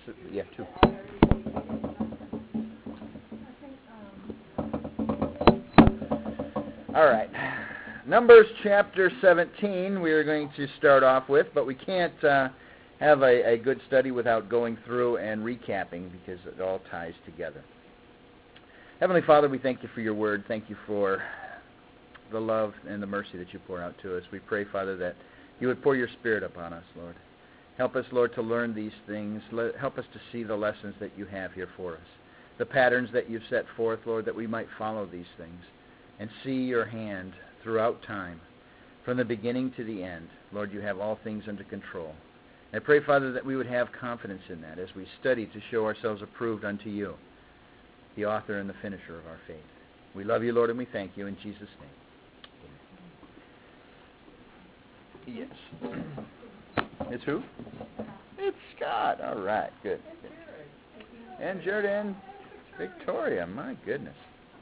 Yeah, 2. All right. Numbers chapter 17 we are going to start off with, but we can't have a good study without going through and recapping because it all ties together. Heavenly Father, we thank you for your word. Thank you for the love and the mercy that you pour out to us. We pray, Father, that you would pour your Spirit upon us, Lord. Help us, Lord, to learn these things. Help us to see the lessons that you have here for us, the patterns that you've set forth, Lord, that we might follow these things and see your hand throughout time, from the beginning to the end. Lord, you have all things under control. I pray, Father, that we would have confidence in that as we study to show ourselves approved unto you, the author and the finisher of our faith. We love you, Lord, and we thank you in Jesus' name. Yes. It's who? It's Scott. All right, good. And Jordan. Victoria, my goodness.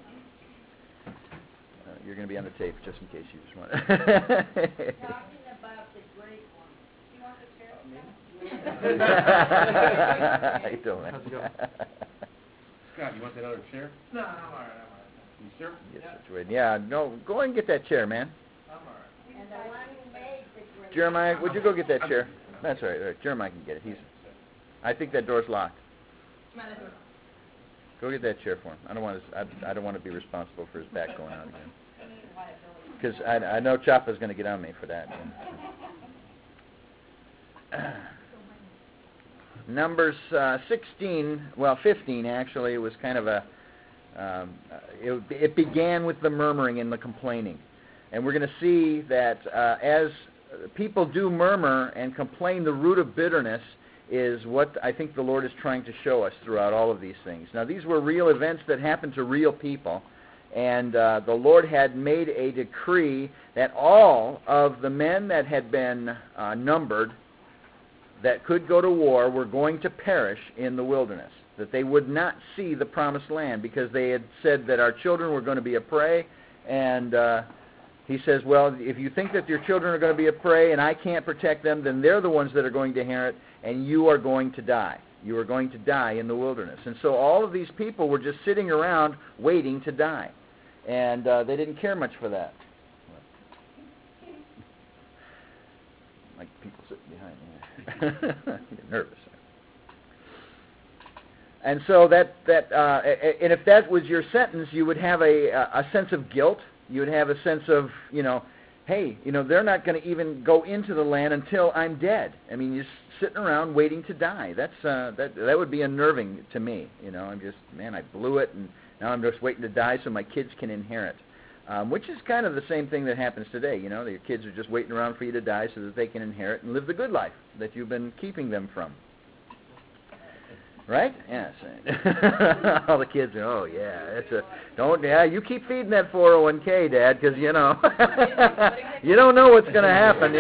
You're going to be on the tape just in case you just want to. Talking about the great one. You want the chair? I don't know. How's it going? Scott, you want that other chair? No, I'm all right. You sure? Yes, yeah, no, go ahead and get that chair, man. I'm all right. And the one who made the great Jeremiah, would you go get that chair? That's all right. Jeremiah can get it. I think that door's locked. Go get that chair for him. I don't want to be responsible for his back going out again. Because I know Choppa's going to get on me for that. Numbers 15 actually. It was kind of a. It began with the murmuring and the complaining, and we're going to see that as people do murmur and complain, the root of bitterness is what I think the Lord is trying to show us throughout all of these things. Now, these were real events that happened to real people, and the Lord had made a decree that all of the men that had been numbered that could go to war were going to perish in the wilderness, that they would not see the promised land because they had said that our children were going to be a prey, and he says, well, if you think that your children are going to be a prey and I can't protect them, then they're the ones that are going to inherit, and you are going to die. You are going to die in the wilderness. And so all of these people were just sitting around waiting to die. And they didn't care much for that. Like people sitting behind me. I get nervous. And so and if that was your sentence, you would have a sense of guilt. You would have a sense of, hey, they're not going to even go into the land until I'm dead. I mean, you're sitting around waiting to die. That would be unnerving to me. I'm just, man, I blew it, and now I'm just waiting to die so my kids can inherit. Which is kind of the same thing that happens today. Your kids are just waiting around for you to die so that they can inherit and live the good life that you've been keeping them from. Right? Yes. All the kids are, oh yeah, you keep feeding that 401k, Dad, because you don't know what's going to happen.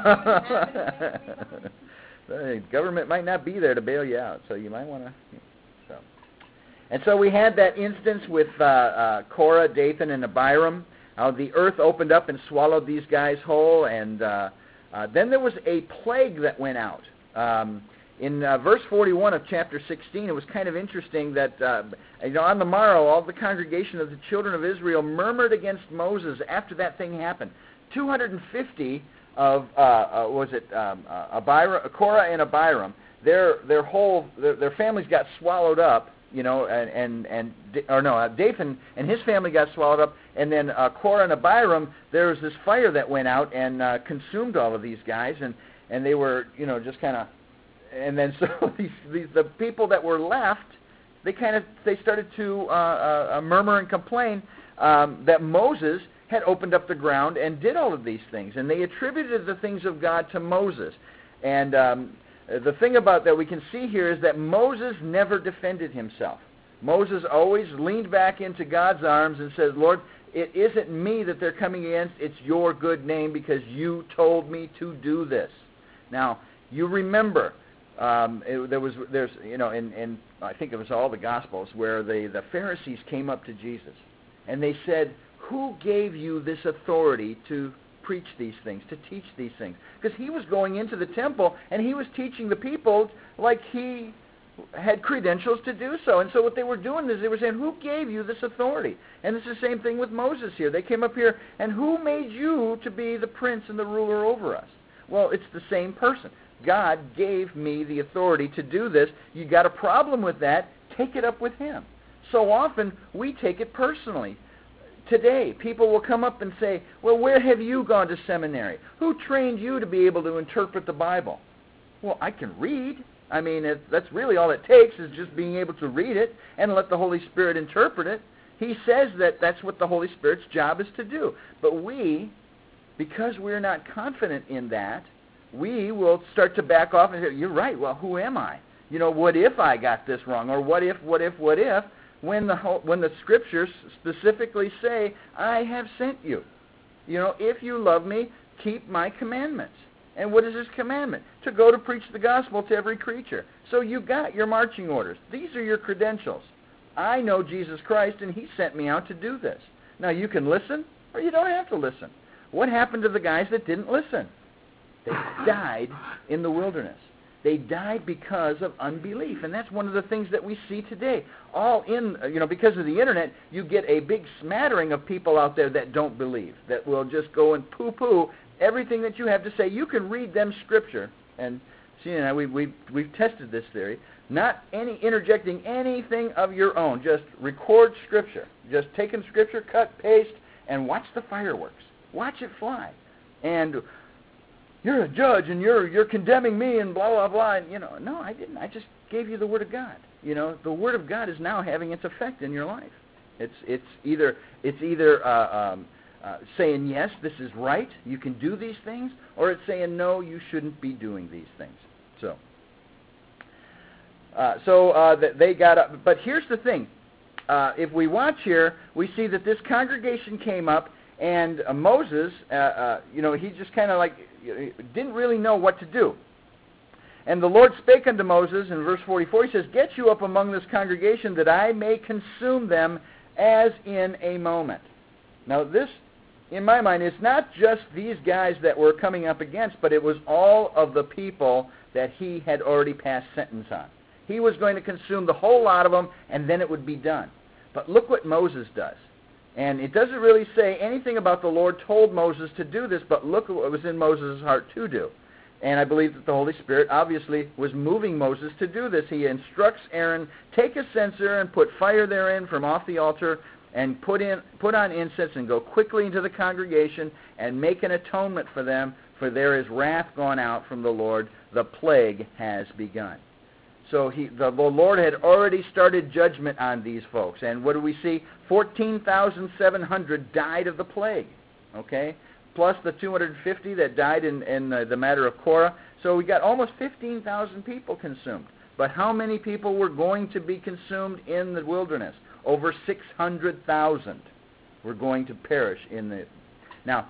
The government might not be there to bail you out, so you might want to. And so we had that instance with Korah, Dathan, and Abiram. The earth opened up and swallowed these guys whole, and then there was a plague that went out. In verse 41 of chapter 16, it was kind of interesting that on the morrow, all the congregation of the children of Israel murmured against Moses after that thing happened. 250 of Korah and Abiram, their families got swallowed up. Dathan and his family got swallowed up, and then Korah and Abiram, there was this fire that went out and consumed all of these guys, and they were, just kind of. And then so the people that were left, they started to murmur and complain that Moses had opened up the ground and did all of these things, and they attributed the things of God to Moses. And the thing about that we can see here is that Moses never defended himself. Moses always leaned back into God's arms and said, Lord, it isn't me that they're coming against, it's your good name because you told me to do this. Now, you remember. There's in I think it was all the Gospels where the Pharisees came up to Jesus and they said, who gave you this authority to preach these things, to teach these things? Because he was going into the temple and he was teaching the people like he had credentials to do so. And so what they were doing is they were saying, who gave you this authority? And it's the same thing with Moses here. They came up here, and who made you to be the prince and the ruler over us? Well, it's the same person. God gave me the authority to do this. You got a problem with that, take it up with him. So often we take it personally. Today, people will come up and say, well, where have you gone to seminary? Who trained you to be able to interpret the Bible? Well, I can read. I mean, that's really all it takes is just being able to read it and let the Holy Spirit interpret it. He says that that's what the Holy Spirit's job is to do. But we, because we're not confident in that, we will start to back off and say, you're right, well, who am I? You know, what if I got this wrong? Or what if, when the Scriptures specifically say, I have sent you. You know, if you love me, keep my commandments. And what is his commandment? To go to preach the gospel to every creature. So you got your marching orders. These are your credentials. I know Jesus Christ, and he sent me out to do this. Now, you can listen, or you don't have to listen. What happened to the guys that didn't listen? They died in the wilderness. They died because of unbelief, and that's one of the things that we see today. All in, because of the internet, you get a big smattering of people out there that don't believe, that will just go and poo-poo everything that you have to say. You can read them Scripture, and Sheena and I, we've tested this theory. Not interjecting anything of your own. Just record Scripture. Just taking Scripture, cut, paste, and watch the fireworks. Watch it fly. And you're a judge, and you're condemning me, and blah blah blah. And, no, I didn't. I just gave you the Word of God. The Word of God is now having its effect in your life. It's either saying, yes, this is right, you can do these things, or it's saying, no, you shouldn't be doing these things. They got up. But here's the thing. If we watch here, we see that this congregation came up, and Moses, he just kind of didn't really know what to do. And the Lord spake unto Moses, in verse 44, he says, get you up among this congregation, that I may consume them as in a moment. Now this, in my mind, is not just these guys that we're coming up against, but it was all of the people that he had already passed sentence on. He was going to consume the whole lot of them, and then it would be done. But look what Moses does. And it doesn't really say anything about the Lord told Moses to do this, but look at what was in Moses' heart to do. And I believe that the Holy Spirit obviously was moving Moses to do this. He instructs Aaron, take a censer and put fire therein from off the altar, and put on incense, and go quickly into the congregation and make an atonement for them, for there is wrath gone out from the Lord, the plague has begun. So the Lord had already started judgment on these folks. And what do we see? 14,700 died of the plague, okay? Plus the 250 that died in the matter of Korah. So we got almost 15,000 people consumed. But how many people were going to be consumed in the wilderness? Over 600,000 were going to perish in the... Now,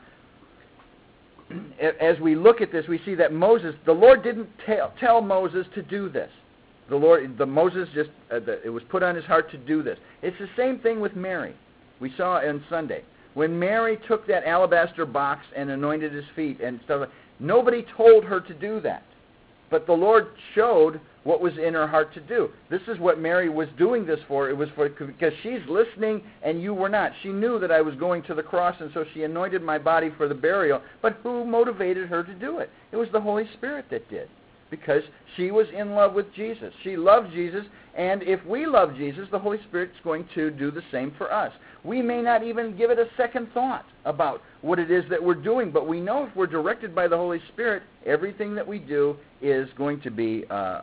as we look at this, we see that the Lord didn't tell Moses to do this. Moses just, it was put on his heart to do this. It's the same thing with Mary. We saw on Sunday. When Mary took that alabaster box and anointed his feet and stuff, nobody told her to do that. But the Lord showed what was in her heart to do. This is what Mary was doing this for. It was because she's listening and you were not. She knew that I was going to the cross, and so she anointed my body for the burial. But who motivated her to do it? It was the Holy Spirit that did. Because she was in love with Jesus. She loved Jesus, and if we love Jesus, the Holy Spirit's going to do the same for us. We may not even give it a second thought about what it is that we're doing, but we know if we're directed by the Holy Spirit, everything that we do is going to be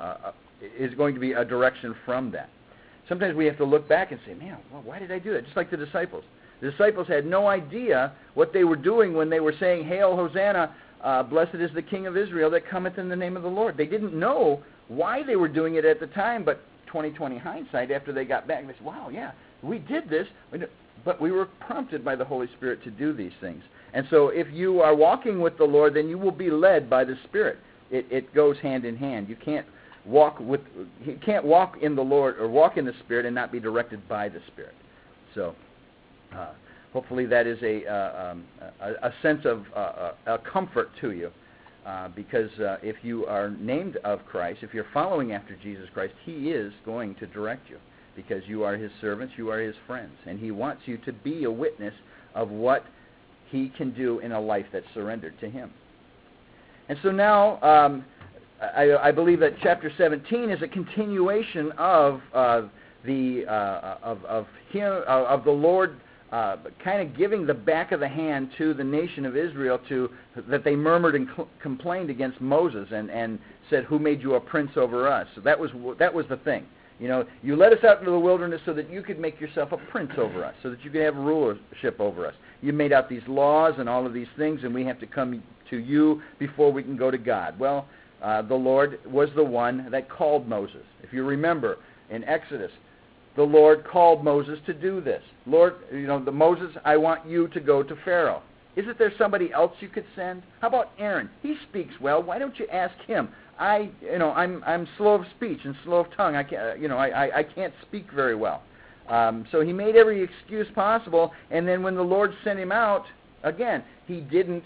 a direction from that. Sometimes we have to look back and say, man, well, why did I do that? Just like the disciples. The disciples had no idea what they were doing when they were saying, Hail, Hosanna, blessed is the King of Israel that cometh in the name of the Lord. They didn't know why they were doing it at the time, but 20/20 hindsight, after they got back, they said, wow, yeah, we did this, but we were prompted by the Holy Spirit to do these things. And so if you are walking with the Lord, then you will be led by the Spirit. It goes hand in hand. You can't walk in the Lord or walk in the Spirit and not be directed by the Spirit. So hopefully that is a sense of a comfort to you. because if you are named of Christ, if you're following after Jesus Christ, He is going to direct you because you are His servants, you are His friends, and He wants you to be a witness of what He can do in a life that's surrendered to Him. And so now, I believe that chapter 17 is a continuation of the Lord kind of giving the back of the hand to the nation of Israel that they murmured and complained against Moses and said, "Who made you a prince over us?" So that was the thing. You led us out into the wilderness so that you could make yourself a prince over us, so that you could have rulership over us. You made out these laws and all of these things, and we have to come to you before we can go to God. Well, the Lord was the one that called Moses. If you remember, in Exodus, the Lord called Moses to do this. Lord, Moses, I want you to go to Pharaoh. Isn't there somebody else you could send? How about Aaron? He speaks well. Why don't you ask him? I'm slow of speech and slow of tongue. I can't speak very well. So he made every excuse possible, and then when the Lord sent him out, again, he didn't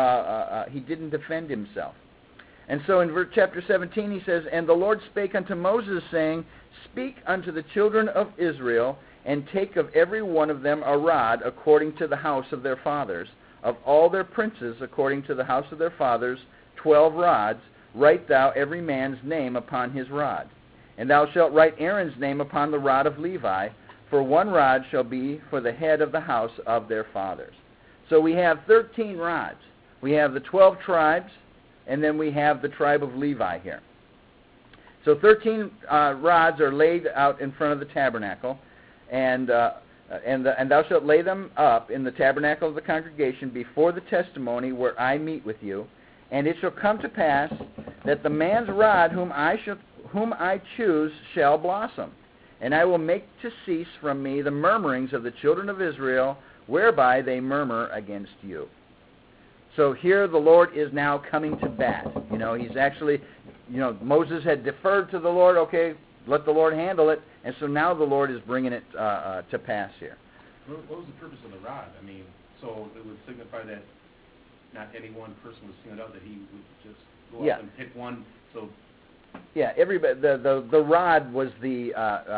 defend himself. And so in chapter 17 he says, "And the Lord spake unto Moses, saying, Speak unto the children of Israel, and take of every one of them a rod according to the house of their fathers, of all their princes according to the house of their fathers, 12 rods. Write thou every man's name upon his rod. And thou shalt write Aaron's name upon the rod of Levi, for one rod shall be for the head of the house of their fathers." So we have 13 rods. We have the 12 tribes, and then we have the tribe of Levi here. So 13 rods are laid out in front of the tabernacle, and thou shalt lay them up in the tabernacle of the congregation before the testimony where I meet with you. And it shall come to pass that the man's rod whom I choose shall blossom, and I will make to cease from me the murmurings of the children of Israel, whereby they murmur against you. So here the Lord is now coming to bat. He's actually, Moses had deferred to the Lord. Okay, let the Lord handle it. And so now the Lord is bringing it to pass here. What was the purpose of the rod? So it would signify that not any one person was singled out, that he would just go up and pick one. So everybody. The rod was the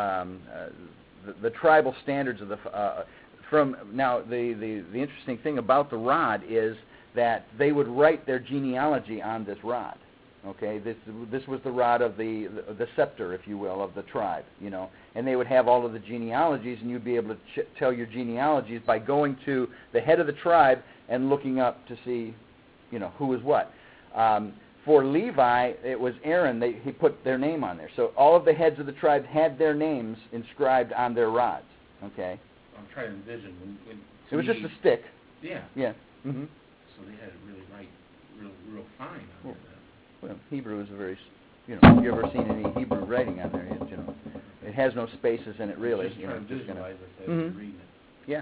tribal standards of the. Now the interesting thing about the rod is that they would write their genealogy on this rod. Okay, this was the rod of the scepter, if you will, of the tribe. And they would have all of the genealogies, and you'd be able to tell your genealogies by going to the head of the tribe and looking up to see, who is what. For Levi, it was Aaron. He put their name on there. So all of the heads of the tribe had their names inscribed on their rods. Okay. I'm trying to envision when it was just a stick. Yeah. Yeah. Mm-hmm. So they had it really right, real fine on there. Well, Hebrew is a very, if you ever seen any Hebrew writing on there, it has no spaces in it really. Just trying to visualize it as mm-hmm. reading it. Yeah.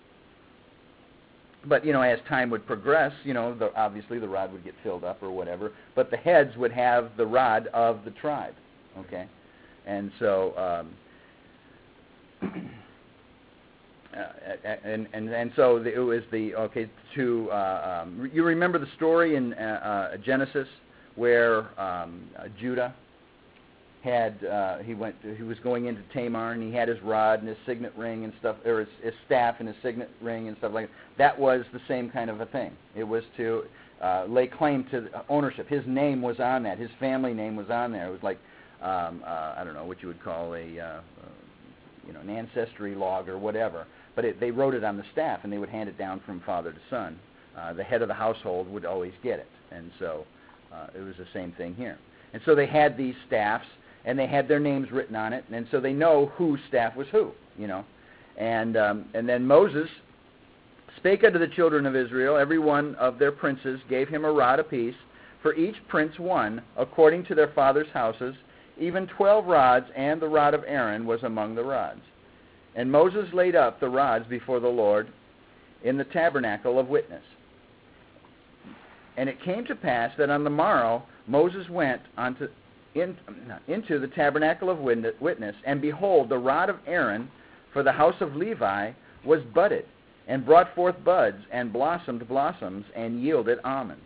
But as time would progress, obviously the rod would get filled up or whatever. But the heads would have the rod of the tribe. Okay, and so. And so it was you remember the story in Genesis where Judah he was going into Tamar, and he had his rod and his signet ring and stuff, or his staff and his signet ring and stuff like that. That was the same kind of a thing. It was to lay claim to ownership. His name was on that. His family name was on there. It was like I don't know what you would call an ancestry log or whatever. But they wrote it on the staff, and they would hand it down from father to son. The head of the household would always get it. And so it was the same thing here. And so they had these staffs, and they had their names written on it, and so they know whose staff was who, And then Moses spake unto the children of Israel, every one of their princes gave him a rod apiece, for each prince one, according to their fathers' houses, even 12 rods, and the rod of Aaron was among the rods. And Moses laid up the rods before the Lord in the tabernacle of witness. And it came to pass that on the morrow Moses went into the tabernacle of witness, and behold, the rod of Aaron for the house of Levi was budded, and brought forth buds, and blossomed blossoms, and yielded almonds.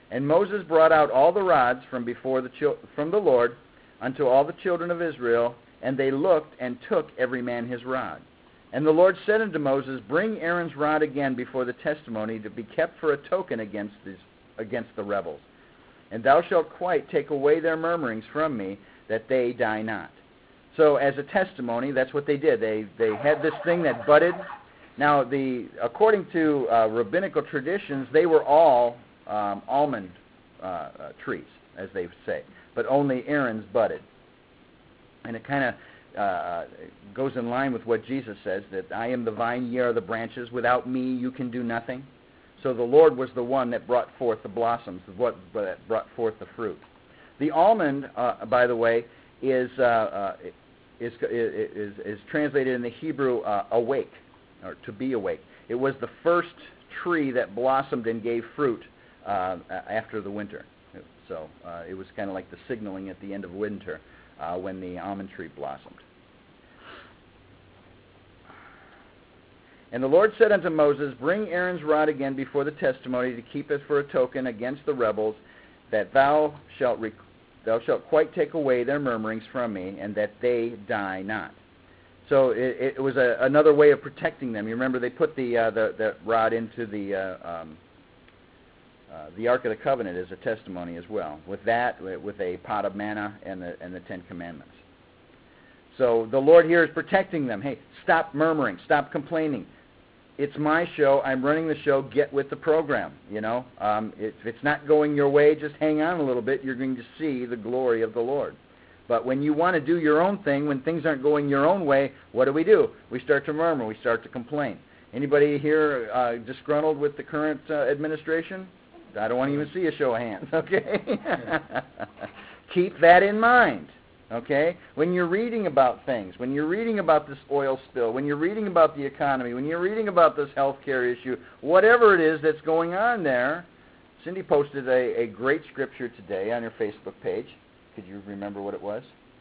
And Moses brought out all the rods from before from the Lord unto all the children of Israel, and they looked and took every man his rod. And the Lord said unto Moses, Bring Aaron's rod again before the testimony, to be kept for a token against the rebels. And thou shalt quite take away their murmurings from me, that they die not. So as a testimony, that's what they did. They had this thing that budded. Now, according to rabbinical traditions, they were all almond trees, as they say, but only Aaron's budded. And it kind of goes in line with what Jesus says, that I am the vine, ye are the branches. Without me, you can do nothing. So the Lord was the one that brought forth the blossoms, that brought forth the fruit. The almond, by the way, is translated in the Hebrew awake, or to be awake. It was the first tree that blossomed and gave fruit after the winter. So it was kind of like the signaling at the end of winter when the almond tree blossomed. And the Lord said unto Moses, Bring Aaron's rod again before the testimony, to keep it for a token against the rebels, that thou shalt quite take away their murmurings from me, and that they die not. So it was another way of protecting them. You remember they put the rod into the Ark of the Covenant as a testimony as well. With that, with a pot of manna and the Ten Commandments. So the Lord here is protecting them. Hey, stop murmuring, stop complaining. It's my show. I'm running the show. Get with the program. If it's not going your way, just hang on a little bit. You're going to see the glory of the Lord. But when you want to do your own thing, when things aren't going your own way, what do? We start to murmur. We start to complain. Anybody here disgruntled with the current administration? I don't want to even see a show of hands, okay? Keep that in mind, okay? When you're reading about things, when you're reading about this oil spill, when you're reading about the economy, when you're reading about this health care issue, whatever it is that's going on there, Cindy posted a great scripture today on her Facebook page. Could you remember what it was?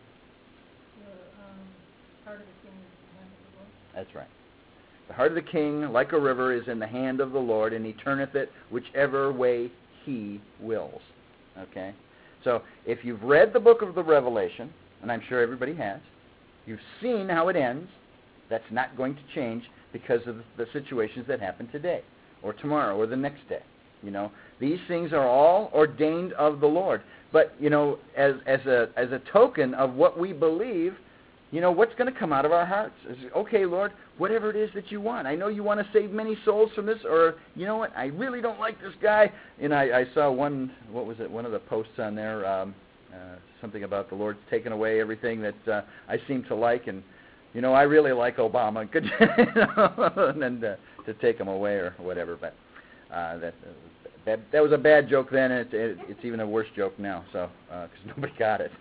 The heart of the king is in the hand of the Lord. That's right. The heart of the king, like a river, is in the hand of the Lord, and he turneth it whichever way he wills. Okay? So, if you've read the book of the Revelation, and I'm sure everybody has, you've seen how it ends. That's not going to change because of the situations that happen today, or tomorrow, or the next day. These things are all ordained of the Lord. But, as a token of what we believe, what's going to come out of our hearts? Is, okay, Lord, whatever it is that you want. I know you want to save many souls from this, or, you know what, I really don't like this guy. And I saw one of the posts on there, something about the Lord's taken away everything that I seem to like, and, I really like Obama. Good, and then to take him away or whatever. But that was a bad joke then, and it's even a worse joke now, so because nobody got it.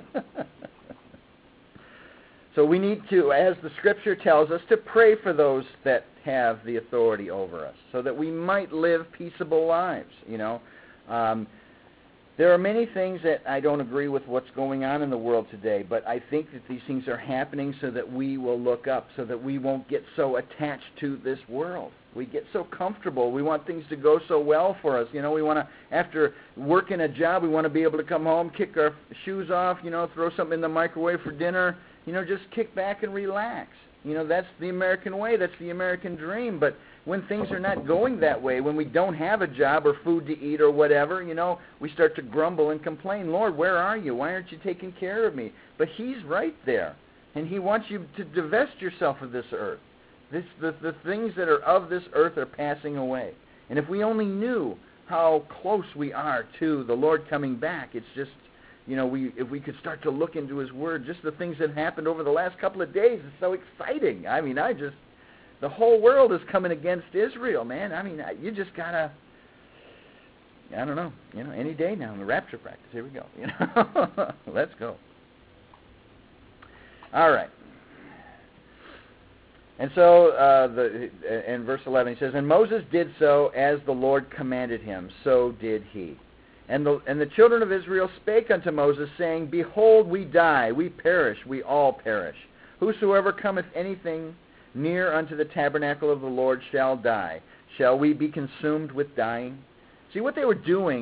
So we need to, as the Scripture tells us, to pray for those that have the authority over us, so that we might live peaceable lives. There are many things that I don't agree with what's going on in the world today, but I think that these things are happening so that we will look up, so that we won't get so attached to this world. We get so comfortable. We want things to go so well for us. We want to, after working a job, we want to be able to come home, kick our shoes off, throw something in the microwave for dinner, just kick back and relax. That's the American way. That's the American dream. But when things are not going that way, when we don't have a job or food to eat or whatever, we start to grumble and complain. Lord, where are you? Why aren't you taking care of me? But he's right there. And he wants you to divest yourself of this earth. The things that are of this earth are passing away. And if we only knew how close we are to the Lord coming back, it's just, if we could start to look into his word, just the things that happened over the last couple of days, it's so exciting. The whole world is coming against Israel, man. You just gotta, I don't know, any day now in the rapture practice. Here we go. Let's go. All right. And so, in verse 11, he says, And Moses did so as the Lord commanded him, so did he. And the children of Israel spake unto Moses, saying, Behold, we die, we perish, we all perish. Whosoever cometh anything near unto the tabernacle of the Lord shall die. Shall we be consumed with dying? See, what they were doing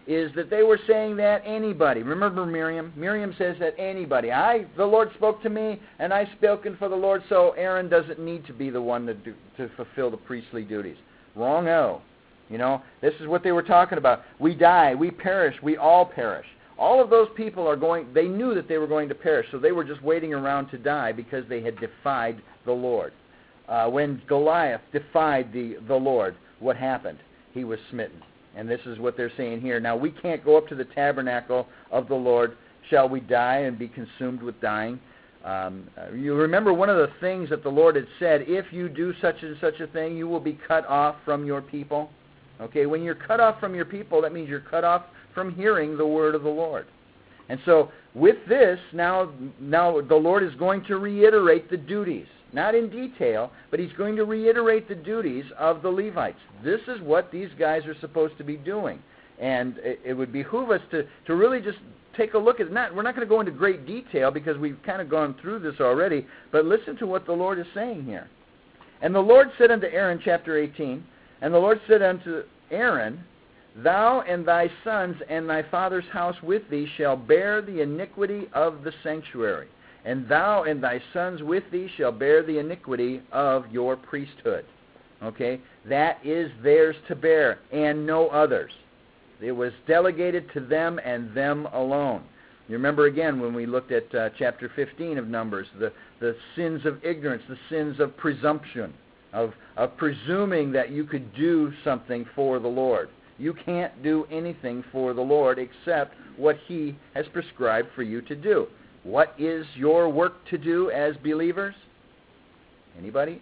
is that they were saying that anybody. Remember Miriam? Miriam says that anybody. The Lord spoke to me, and I spoken for the Lord, so Aaron doesn't need to be the one to fulfill the priestly duties. Wrong-o. You know, this is what they were talking about. We die, we perish, we all perish. All of those people they knew that they were going to perish, so they were just waiting around to die because they had defied the Lord. When Goliath defied the Lord, what happened? He was smitten. And this is what they're saying here. Now, we can't go up to the tabernacle of the Lord. Shall we die and be consumed with dying? You remember one of the things that the Lord had said, if you do such and such a thing, you will be cut off from your people. Okay, when you're cut off from your people, that means you're cut off from hearing the word of the Lord. And so with this, now the Lord is going to reiterate the duties. Not in detail, but he's going to reiterate the duties of the Levites. This is what these guys are supposed to be doing. And it would behoove us to really just take a look at it. We're not going to go into great detail because we've kind of gone through this already, but listen to what the Lord is saying here. And the Lord said unto Aaron, chapter 18, and the Lord said unto Aaron, thou and thy sons and thy father's house with thee shall bear the iniquity of the sanctuary. And thou and thy sons with thee shall bear the iniquity of your priesthood. Okay? That is theirs to bear, and no others. It was delegated to them and them alone. You remember again when we looked at chapter 15 of Numbers, the sins of ignorance, the sins of presumption, of presuming that you could do something for the Lord. You can't do anything for the Lord except what he has prescribed for you to do. What is your work to do as believers? Anybody?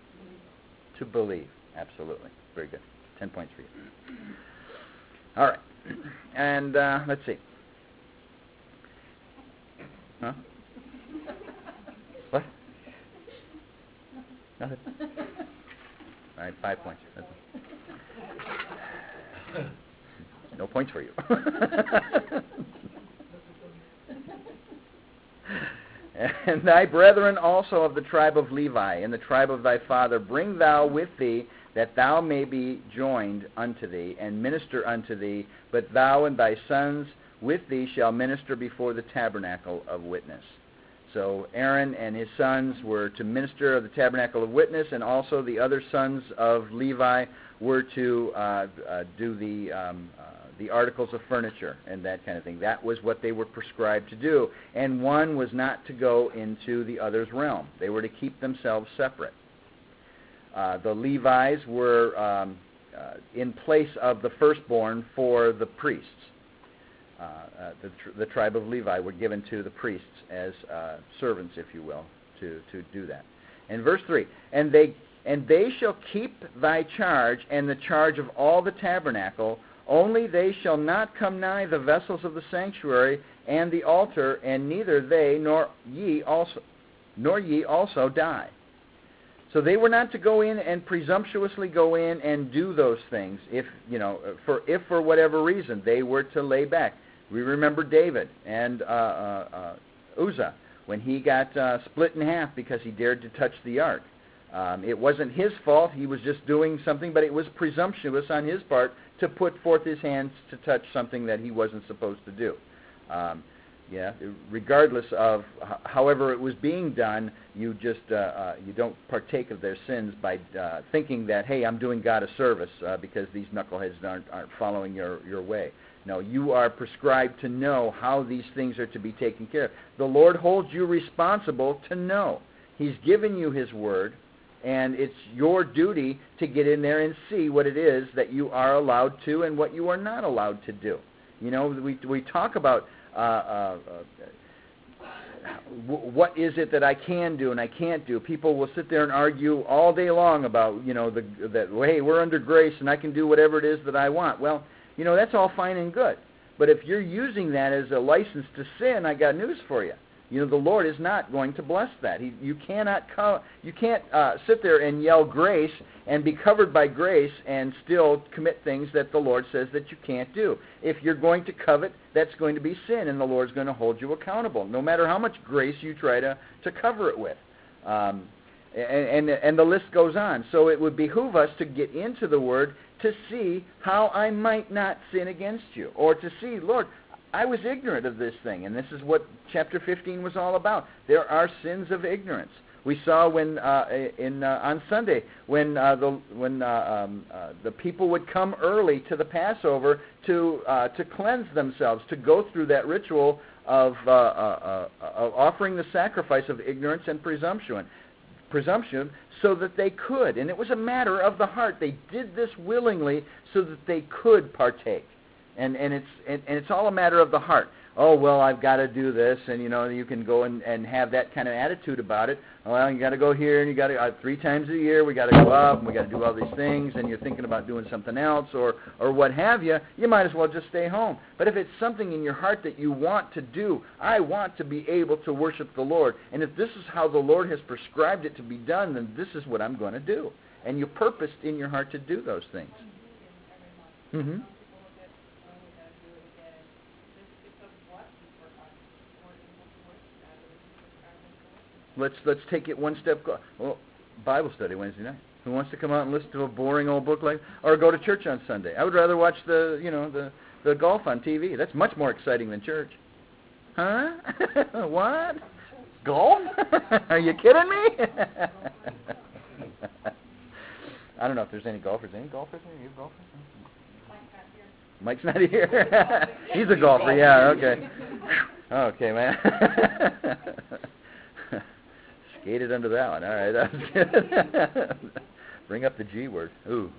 To believe. Absolutely. Very good. 10 points for you. All right. And let's see. Huh? What? Nothing. All right, 5 points. No points for you. And thy brethren also of the tribe of Levi, and the tribe of thy father, bring thou with thee, that thou may be joined unto thee, and minister unto thee, but thou and thy sons with thee shall minister before the tabernacle of witness. So Aaron and his sons were to minister of the tabernacle of witness, and also the other sons of Levi were to do the articles of furniture and that kind of thing. That was what they were prescribed to do. And one was not to go into the other's realm. They were to keep themselves separate. The Levites were in place of the firstborn for the priests. The tribe of Levi were given to the priests as servants, if you will, to do that. And verse 3, And they shall keep thy charge and the charge of all the tabernacle, only they shall not come nigh the vessels of the sanctuary and the altar, and neither they nor ye also die. So they were not to go in and presumptuously go in and do those things if for whatever reason they were to lay back. We remember David and Uzzah when he got split in half because he dared to touch the ark. It wasn't his fault. He was just doing something, but it was presumptuous on his part to put forth his hands to touch something that he wasn't supposed to do. Regardless of however it was being done, you just you don't partake of their sins by thinking that, hey, I'm doing God a service because these knuckleheads aren't following your way. No, you are prescribed to know how these things are to be taken care of. The Lord holds you responsible to know. He's given you his word, and it's your duty to get in there and see what it is that you are allowed to and what you are not allowed to do. You know, we talk about what is it that I can do and I can't do. People will sit there and argue all day long about, that, hey, we're under grace and I can do whatever it is that I want. Well, that's all fine and good. But if you're using that as a license to sin, I got news for you. The Lord is not going to bless that. You can't sit there and yell grace and be covered by grace and still commit things that the Lord says that you can't do. If you're going to covet, that's going to be sin, and the Lord's going to hold you accountable, no matter how much grace you try to cover it with. And the list goes on. So it would behoove us to get into the Word, to see how I might not sin against you. Or to see, Lord, I was ignorant of this thing, and this is what chapter 15 was all about. There are sins of ignorance. We saw when on Sunday when the people would come early to the Passover to cleanse themselves, to go through that ritual of offering the sacrifice of ignorance and presumption, so that they could. And it was a matter of the heart. They did this willingly so that they could partake. And it's all a matter of the heart. Oh, well, I've got to do this, and you can go and have that kind of attitude about it. Well, you got to go here, and you got to 3 times a year we got to go up, and we got to do all these things, and you're thinking about doing something else or what have you. You might as well just stay home. But if it's something in your heart that you want to do, I want to be able to worship the Lord, and if this is how the Lord has prescribed it to be done, then this is what I'm going to do. And you purposed in your heart to do those things. Mm-hmm. Let's take it one step. Well, Bible study Wednesday night. Who wants to come out and listen to a boring old book or go to church on Sunday? I would rather watch the golf on TV. That's much more exciting than church. Huh? What? Golf? Are you kidding me? I don't know if there's any golfers. Any golfers? Are you golfers? Mike's not here. He's a golfer. Yeah. Okay. Okay, man. Skated under that one. All right, that was good. Bring up the G word. Ooh.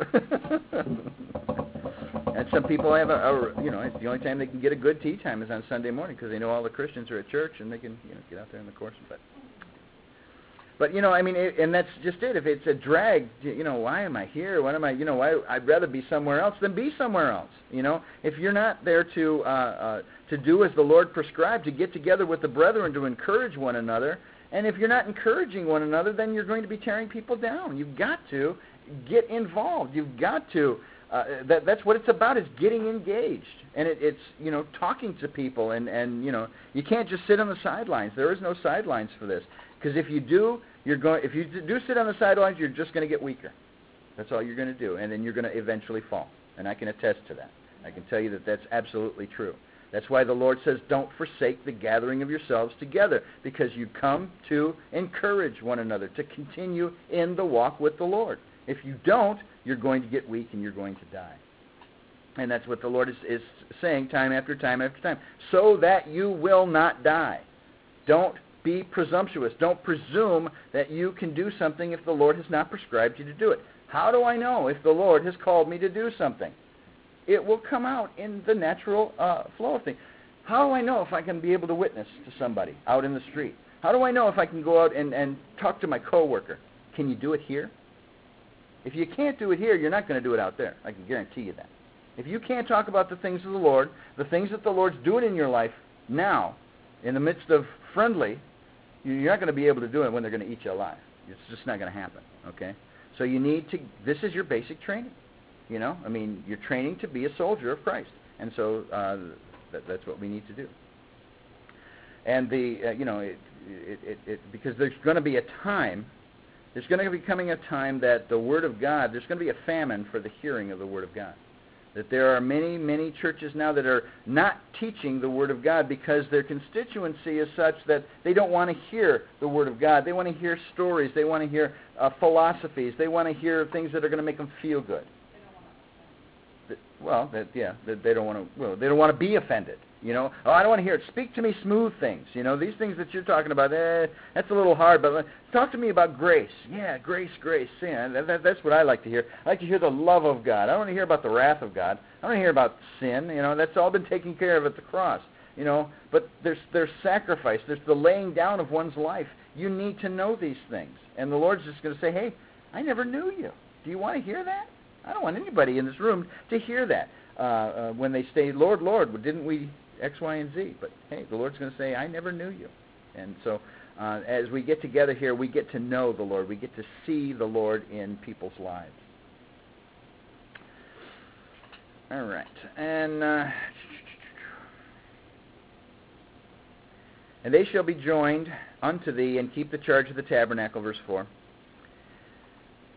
And some people have it's the only time they can get a good tea time is on Sunday morning because they know all the Christians are at church and they can get out there in the course. But and that's just it. If it's a drag, why am I here? What am I? Why I'd rather be somewhere else than be somewhere else. If you're not there to do as the Lord prescribed, to get together with the brethren to encourage one another. And if you're not encouraging one another, then you're going to be tearing people down. You've got to get involved. You've got to. That's what it's about, is getting engaged. And it's talking to people. And you can't just sit on the sidelines. There is no sidelines for this. Because if you do, if you do sit on the sidelines, you're just going to get weaker. That's all you're going to do. And then you're going to eventually fall. And I can attest to that. I can tell you that that's absolutely true. That's why the Lord says, don't forsake the gathering of yourselves together, because you come to encourage one another, to continue in the walk with the Lord. If you don't, you're going to get weak and you're going to die. And that's what the Lord is saying time after time after time, so that you will not die. Don't be presumptuous. Don't presume that you can do something if the Lord has not prescribed you to do it. How do I know if the Lord has called me to do something? It will come out in the natural flow of things. How do I know if I can be able to witness to somebody out in the street? How do I know if I can go out and talk to my coworker? Can you do it here? If you can't do it here, you're not going to do it out there. I can guarantee you that. If you can't talk about the things of the Lord, the things that the Lord's doing in your life now, in the midst of friendly, you're not going to be able to do it when they're going to eat you alive. It's just not going to happen, okay? So you need to, this is your basic training. You're training to be a soldier of Christ. And so that's what we need to do. And because there's going to be a time, there's going to be coming a time that the Word of God, there's going to be a famine for the hearing of the Word of God. That there are many, many churches now that are not teaching the Word of God because their constituency is such that they don't want to hear the Word of God. They want to hear stories. They want to hear philosophies. They want to hear things that are going to make them feel good. Well, they don't want to. Well, they don't want to be offended. Oh, I don't want to hear it. Speak to me smooth things. These things that you're talking about. That's a little hard. But talk to me about grace. Yeah, grace. Yeah, that's what I like to hear. I like to hear the love of God. I don't want to hear about the wrath of God. I don't want to hear about sin. That's all been taken care of at the cross. But there's sacrifice. There's the laying down of one's life. You need to know these things. And the Lord's just going to say, hey, I never knew you. Do you want to hear that? I don't want anybody in this room to hear that when they say, Lord, Lord, didn't we X, Y, and Z? But, hey, the Lord's going to say, I never knew you. And so as we get together here, we get to know the Lord. We get to see the Lord in people's lives. All right. And they shall be joined unto thee and keep the charge of the tabernacle, verse 4.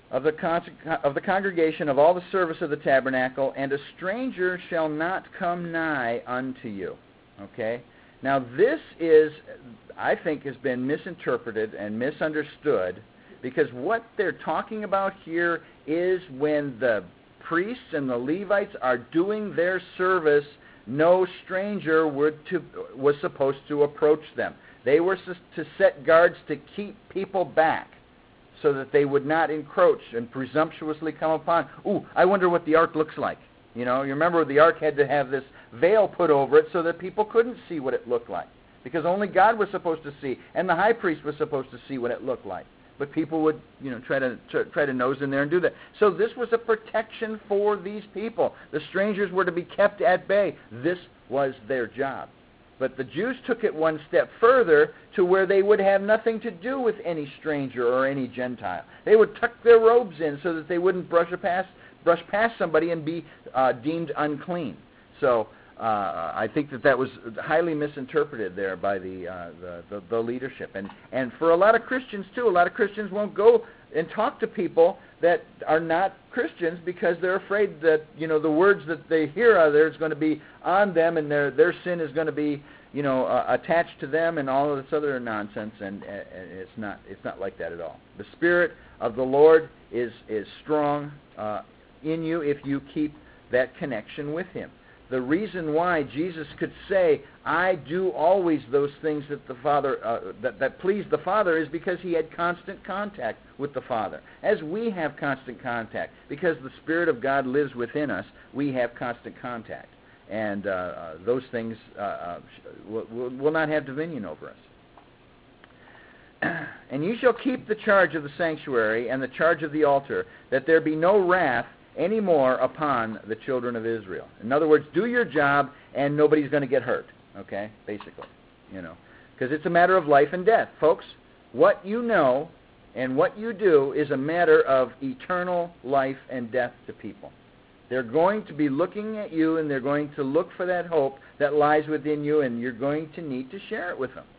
of the congregation of all the service of the tabernacle, and a stranger shall not come nigh unto you. Okay? Now this is, I think, has been misinterpreted and misunderstood, because what they're talking about here is when the priests and the Levites are doing their service, no stranger was supposed to approach them. They were to set guards to keep people back so that they would not encroach and presumptuously come upon. Ooh, I wonder what the ark looks like. You know, you remember the ark had to have this veil put over it so that people couldn't see what it looked like, because only God was supposed to see, and the high priest was supposed to see what it looked like. But people would, try to nose in there and do that. So this was a protection for these people. The strangers were to be kept at bay. This was their job. But the Jews took it one step further to where they would have nothing to do with any stranger or any Gentile. They would tuck their robes in so that they wouldn't brush past somebody and be deemed unclean. So I think that was highly misinterpreted there by the leadership. And for a lot of Christians, too, a lot of Christians won't go and talk to people that are not Christians because they're afraid that, the words that they hear out there is going to be on them, and their sin is going to be, attached to them, and all of this other nonsense, and it's not like that at all. The Spirit of the Lord is strong in you if you keep that connection with Him. The reason why Jesus could say, I do always those things that the Father that please the Father, is because He had constant contact with the Father. As we have constant contact, because the Spirit of God lives within us, we have constant contact. And those things will not have dominion over us. And you shall keep the charge of the sanctuary and the charge of the altar, that there be no wrath any more upon the children of Israel. In other words, do your job and nobody's going to get hurt, okay, basically, because it's a matter of life and death. Folks, what you know and what you do is a matter of eternal life and death to people. They're going to be looking at you, and they're going to look for that hope that lies within you, and you're going to need to share it with them.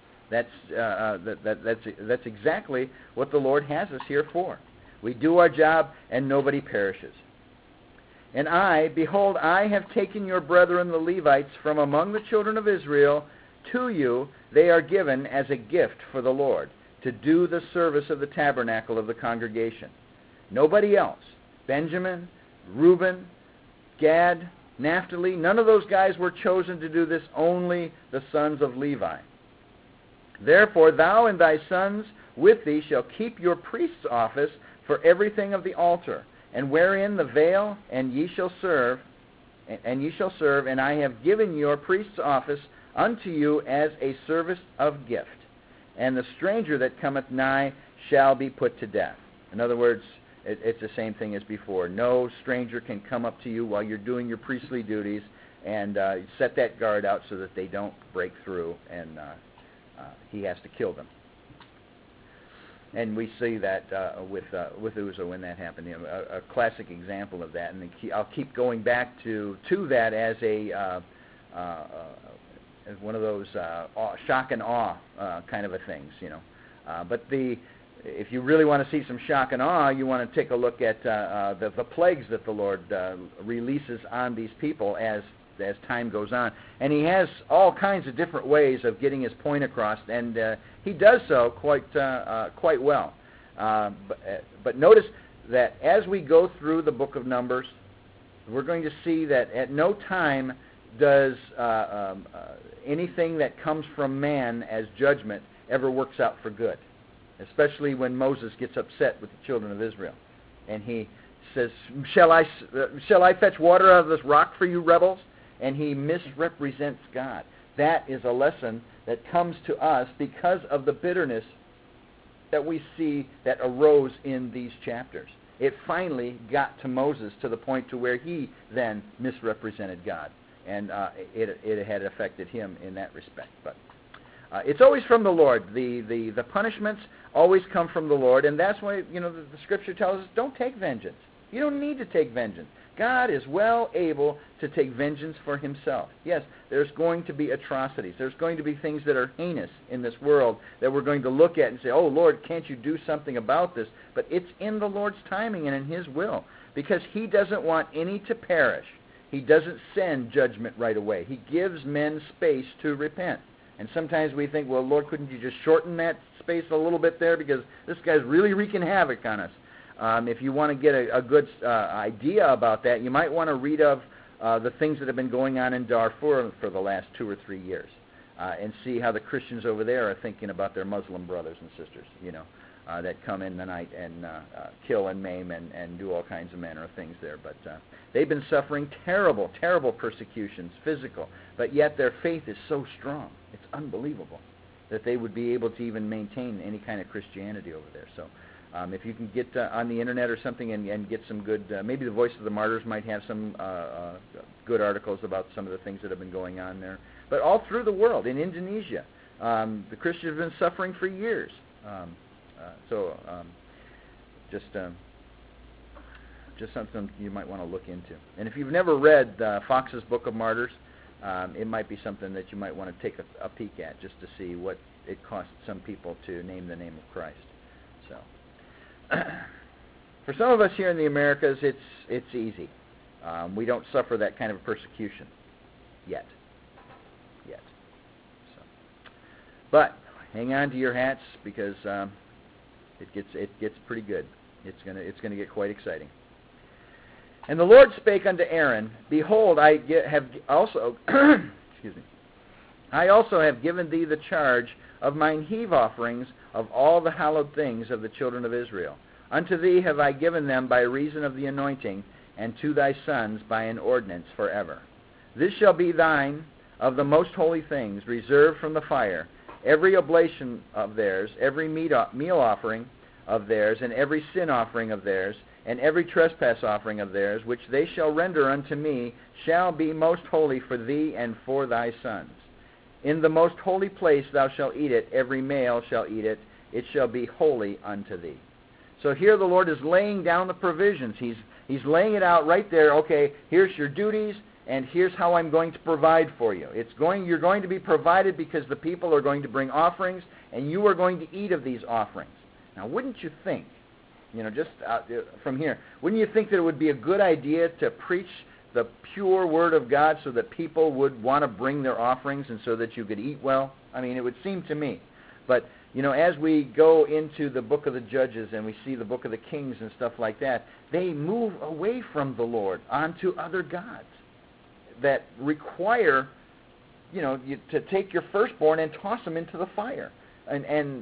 That's exactly what the Lord has us here for. We do our job and nobody perishes. And behold, I have taken your brethren the Levites from among the children of Israel to you. They are given as a gift for the Lord, to do the service of the tabernacle of the congregation. Nobody else. Benjamin, Reuben, Gad, Naphtali, none of those guys were chosen to do this, only the sons of Levi. Therefore thou and thy sons with thee shall keep your priest's office for everything of the altar, and wherein the veil, and ye shall serve, and I have given your priest's office unto you as a service of gift. And the stranger that cometh nigh shall be put to death. In other words, it's the same thing as before. No stranger can come up to you while you're doing your priestly duties, and set that guard out so that they don't break through, and he has to kill them. And we see that with Uzzah when that happened. A classic example of that, and I'll keep going back to that as as one of those shock and awe kind of a things, But if you really want to see some shock and awe, you want to take a look at the plagues that the Lord releases on these people as time goes on. And He has all kinds of different ways of getting His point across, and He does so quite well. But notice that as we go through the book of Numbers, we're going to see that at no time does anything that comes from man as judgment ever works out for good, especially when Moses gets upset with the children of Israel. And he says, shall I fetch water out of this rock for you rebels? And he misrepresents God. That is a lesson that comes to us because of the bitterness that we see that arose in these chapters. It finally got to Moses to the point to where he then misrepresented God. And it had affected him in that respect. But it's always from the Lord. The punishments always come from the Lord, and that's why the Scripture tells us don't take vengeance. You don't need to take vengeance. God is well able to take vengeance for himself. Yes, there's going to be atrocities. There's going to be things that are heinous in this world that we're going to look at and say, oh, Lord, can't you do something about this? But it's in the Lord's timing and in his will, because he doesn't want any to perish. He doesn't send judgment right away. He gives men space to repent. And sometimes we think, well, Lord, couldn't you just shorten that space a little bit there, because this guy's really wreaking havoc on us. If you want to get a good idea about that, you might want to read of the things that have been going on in Darfur for the last 2 or 3 years, and see how the Christians over there are thinking about their Muslim brothers and sisters, that come in the night and kill and maim and do all kinds of manner of things there. But they've been suffering terrible, terrible persecutions, physical, but yet their faith is so strong. It's unbelievable that they would be able to even maintain any kind of Christianity over there. So if you can get on the internet or something and get some good, maybe the Voice of the Martyrs might have some good articles about some of the things that have been going on there. But all through the world, in Indonesia, the Christians have been suffering for years. Just something you might want to look into. And if you've never read Fox's Book of Martyrs, it might be something that you might want to take a peek at, just to see what it cost some people to name the name of Christ. So, for some of us here in the Americas, it's easy. We don't suffer that kind of persecution yet. So, but hang on to your hats, because it gets pretty good. It's gonna get quite exciting. And the Lord spake unto Aaron, Behold, I have also excuse me. I also have given thee the charge of mine heave offerings of all the hallowed things of the children of Israel. Unto thee have I given them by reason of the anointing, and to thy sons by an ordinance forever. This shall be thine of the most holy things, reserved from the fire, every oblation of theirs, every meal offering of theirs, and every sin offering of theirs, and every trespass offering of theirs, which they shall render unto me, shall be most holy for thee and for thy sons. In the most holy place thou shalt eat it, every male shall eat it, it shall be holy unto thee. So here the Lord is laying down the provisions. He's laying it out right there. Okay, here's your duties, and here's how I'm going to provide for you. You're going to be provided because the people are going to bring offerings, and you are going to eat of these offerings. Now, wouldn't you think, just from here, wouldn't you think that it would be a good idea to preach the pure Word of God so that people would want to bring their offerings and so that you could eat well? I mean, it would seem to me. But, as we go into the book of the Judges and we see the book of the Kings and stuff like that, they move away from the Lord onto other gods that require, you to take your firstborn and toss them into the fire. And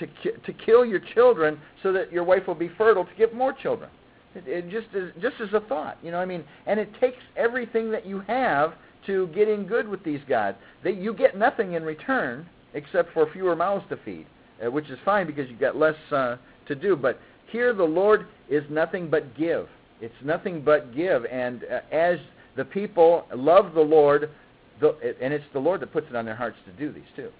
to kill your children so that your wife will be fertile to give more children. It just as a thought, and it takes everything that you have to get in good with these gods. You get nothing in return except for fewer mouths to feed, which is fine because you've got less to do. But here the Lord is nothing but give. It's nothing but give, and as the people love the Lord, and it's the Lord that puts it on their hearts to do these too.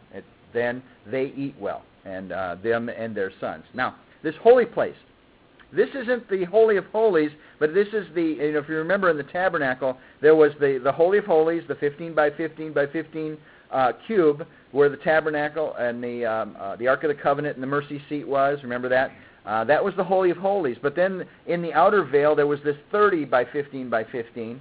Then they eat well, and them and their sons. Now, this holy place, this isn't the Holy of Holies, but this is if you remember in the tabernacle, there was the Holy of Holies, the 15 by 15 by 15 cube, where the tabernacle and the Ark of the Covenant and the mercy seat was. Remember that? That was the Holy of Holies. But then in the outer veil, there was this 30 by 15 by 15,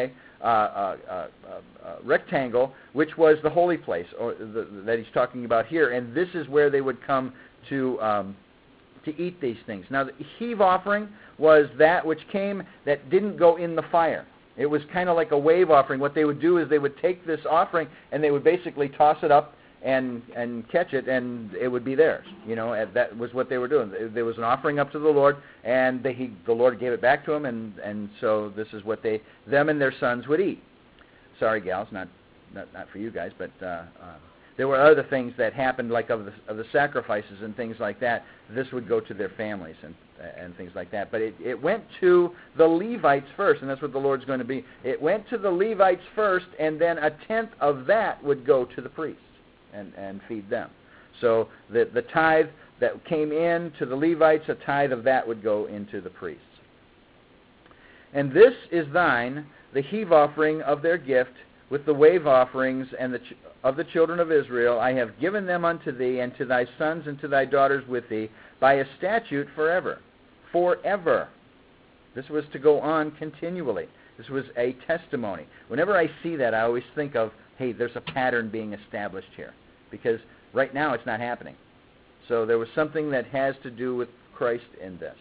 rectangle, which was the holy place that he's talking about here. And this is where they would come to eat these things. Now, the heave offering was that which came that didn't go in the fire. It was kind of like a wave offering. What they would do is they would take this offering and they would basically toss it up and catch it, and it would be theirs. That was what they were doing. There was an offering up to the Lord, and the Lord gave it back to them, and so this is what them and their sons would eat. Sorry, gals, not for you guys, but there were other things that happened, like of the sacrifices and things like that. This would go to their families and things like that. But it went to the Levites first, and that's what the Lord's going to be. It went to the Levites first, and then a tenth of that would go to the priests and feed them. So the tithe that came in to the Levites, a tithe of that would go into the priests. And this is thine, the heave offering of their gift, with the wave offerings and of the children of Israel. I have given them unto thee, and to thy sons and to thy daughters with thee, by a statute forever. Forever. This was to go on continually. This was a testimony. Whenever I see that, I always think of, hey, there's a pattern being established here. Because right now it's not happening. So there was something that has to do with Christ in this.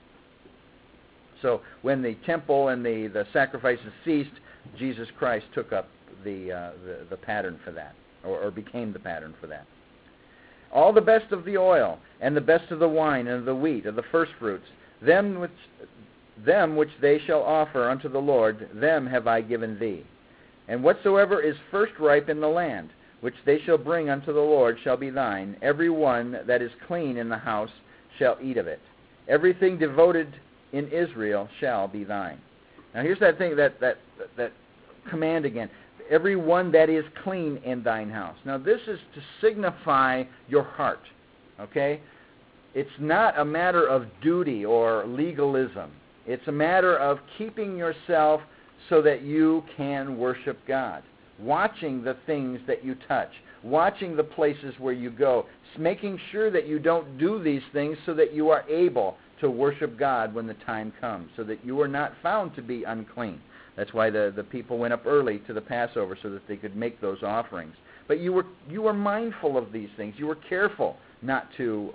So when the temple and the sacrifices ceased, Jesus Christ took up the pattern for that, or became the pattern for that. All the best of the oil, and the best of the wine, and of the wheat, of the firstfruits, them which they shall offer unto the Lord, them have I given thee. And whatsoever is first ripe in the land, which they shall bring unto the Lord, shall be thine. Every one that is clean in the house shall eat of it. Everything devoted in Israel shall be thine. Now here's that thing, that command again. Every one that is clean in thine house. Now this is to signify your heart. Okay? It's not a matter of duty or legalism. It's a matter of keeping yourself so that you can worship God. Watching the things that you touch. Watching the places where you go. Making sure that you don't do these things so that you are able to worship God when the time comes. So that you are not found to be unclean. That's why the people went up early to the Passover so that they could make those offerings. But you were mindful of these things. You were careful not to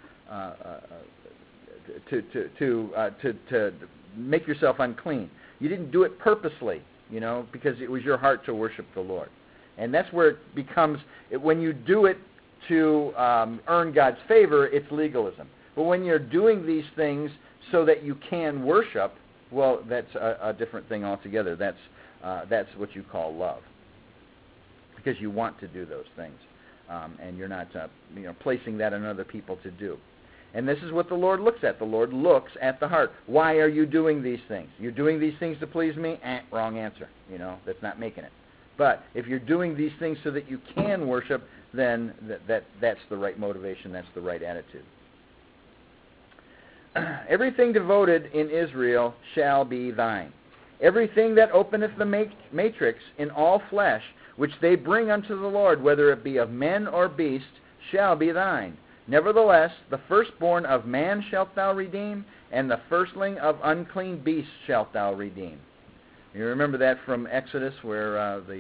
make yourself unclean. You didn't do it purposely, because it was your heart to worship the Lord. And that's where it becomes, when you do it to earn God's favor, it's legalism. But when you're doing these things so that you can worship, well, that's a different thing altogether. That's what you call love, because you want to do those things, and you're not placing that on other people to do. And this is what the Lord looks at. The Lord looks at the heart. Why are you doing these things? You're doing these things to please me? Wrong answer. That's not making it. But if you're doing these things so that you can worship, then that's the right motivation. That's the right attitude. Everything devoted in Israel shall be thine. Everything that openeth the matrix in all flesh, which they bring unto the Lord, whether it be of men or beast, shall be thine. Nevertheless, the firstborn of man shalt thou redeem, and the firstling of unclean beasts shalt thou redeem. You remember that from Exodus, where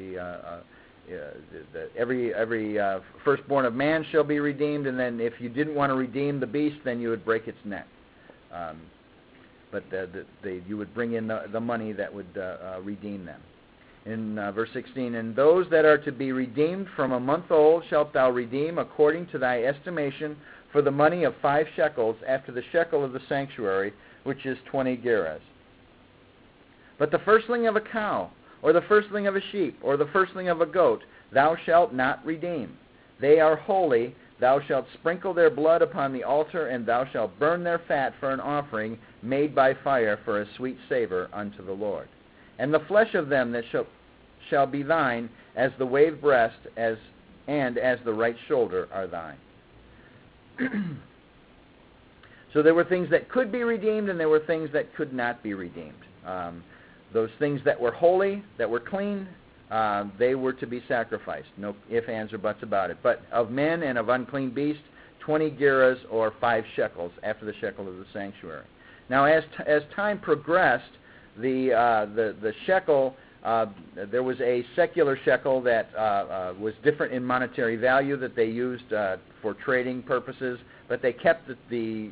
every firstborn of man shall be redeemed, and then if you didn't want to redeem the beast, then you would break its neck. But you would bring in the money that would redeem them. In verse 16, and those that are to be redeemed from a month old shalt thou redeem according to thy estimation for the money of 5 shekels after the shekel of the sanctuary, which is 20 gerahs. But the firstling of a cow, or the firstling of a sheep, or the firstling of a goat, thou shalt not redeem. They are holy. Thou shalt sprinkle their blood upon the altar, and thou shalt burn their fat for an offering made by fire for a sweet savor unto the Lord. And the flesh of them that shall be thine, as the wave breast, and as the right shoulder are thine. So there were things that could be redeemed, and there were things that could not be redeemed. Those things that were holy, that were clean, they were to be sacrificed. No ifs, ands, or buts about it. But of men and of unclean beasts, 20 gerahs or 5 shekels after the shekel of the sanctuary. Now, as time progressed, the shekel, there was a secular shekel that was different in monetary value that they used for trading purposes, but they kept the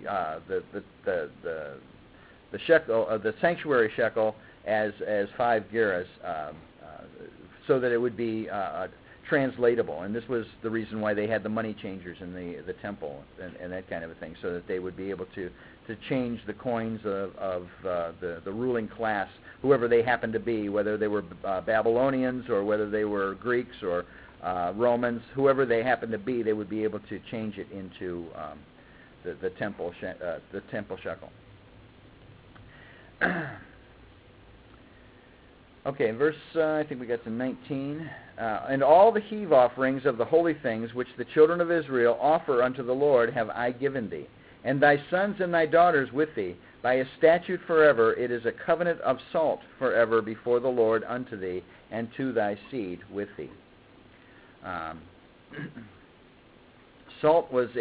shekel, the sanctuary shekel, as 5 gerahs, so that it would be translatable. And this was the reason why they had the money changers in the temple and that kind of a thing, so that they would be able to change the coins of the ruling class, whoever they happened to be, whether they were Babylonians or whether they were Greeks or Romans, whoever they happened to be, they would be able to change it into the temple shekel. Okay, verse, I think we got to 19. And all the heave offerings of the holy things which the children of Israel offer unto the Lord have I given thee. and thy sons and thy daughters with thee, by a statute forever. It is a covenant of salt forever before the Lord unto thee, and to thy seed with thee. Salt was